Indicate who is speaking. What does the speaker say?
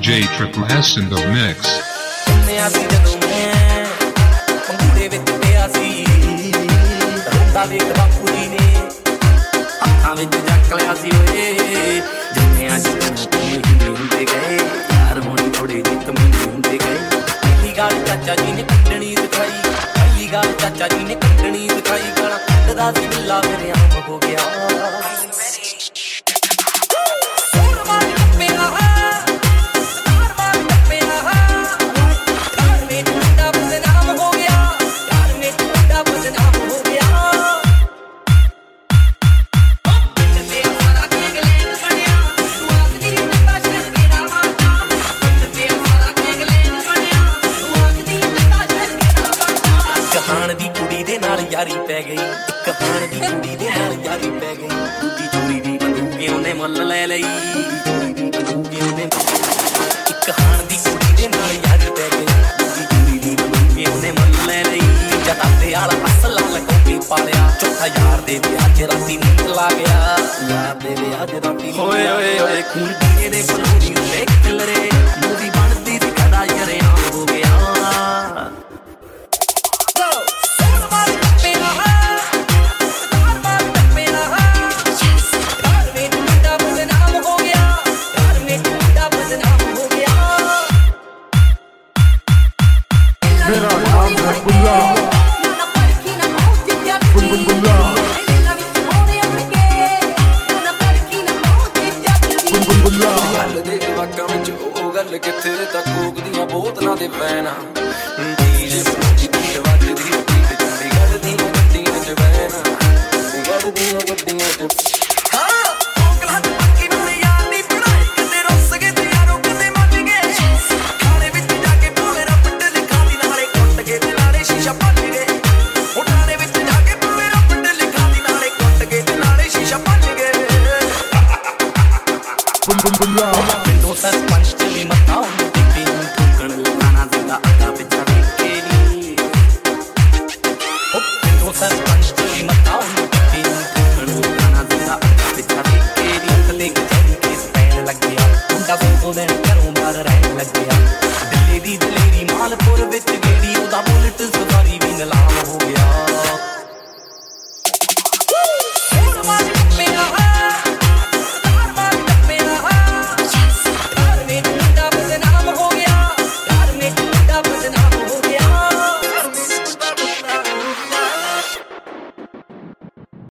Speaker 1: DJ Triple S in the mix.
Speaker 2: चाचा जी ने कटनी दिखाई, पहली गाल चाचा जी ने कटनी दिखाई, गाना कटदा सी बिल्ला मेरे आम हो गया। यारी पै गई एक खान दी कुड़ी दे नाल यारी पै गई, दूजी चोरी दी बंदूके उन्हें मुੱਲ ले लई, चोरी दी बंदूके उन्हें एक खान दी कुड़ी दे नाल यारी पै गई, दूजी चोरी दी बंदूके उन्हें मुੱਲ ले लई, जताते आला असला लगो के पालिया, चौथा यार दे विआह च राती नींद ला गया, यार दे विआह च राती होए होए होए खून पीए दे फलूरी उते किलरे, मूवी बनदी सी कदा यारे आम हो गया। किथे तक कोकदियां बोतलां दे पैना डीजे फौजी दी आवाज दी चंडीगढ़ दी गड्डियां च बहना, चंडीगढ़ दी गड्डियां च हां कोकला दी पक्की मेरे यार दी पढ़ाई कदे रुस गए ते यारो कदे मच गए, खाने विच जाके पूरे रपट लिखा दी नाले कुट के ते नाले शीशा भज गए, उठाने विच जाके पूरे रपट लिखा दी नाले कुट के ते नाले शीशा भज गए। पिंडों सरपंच भी मताओ ठोकण लगाना जिंदा आगा पिछा देखे नी, ओ पिंडों सरपंच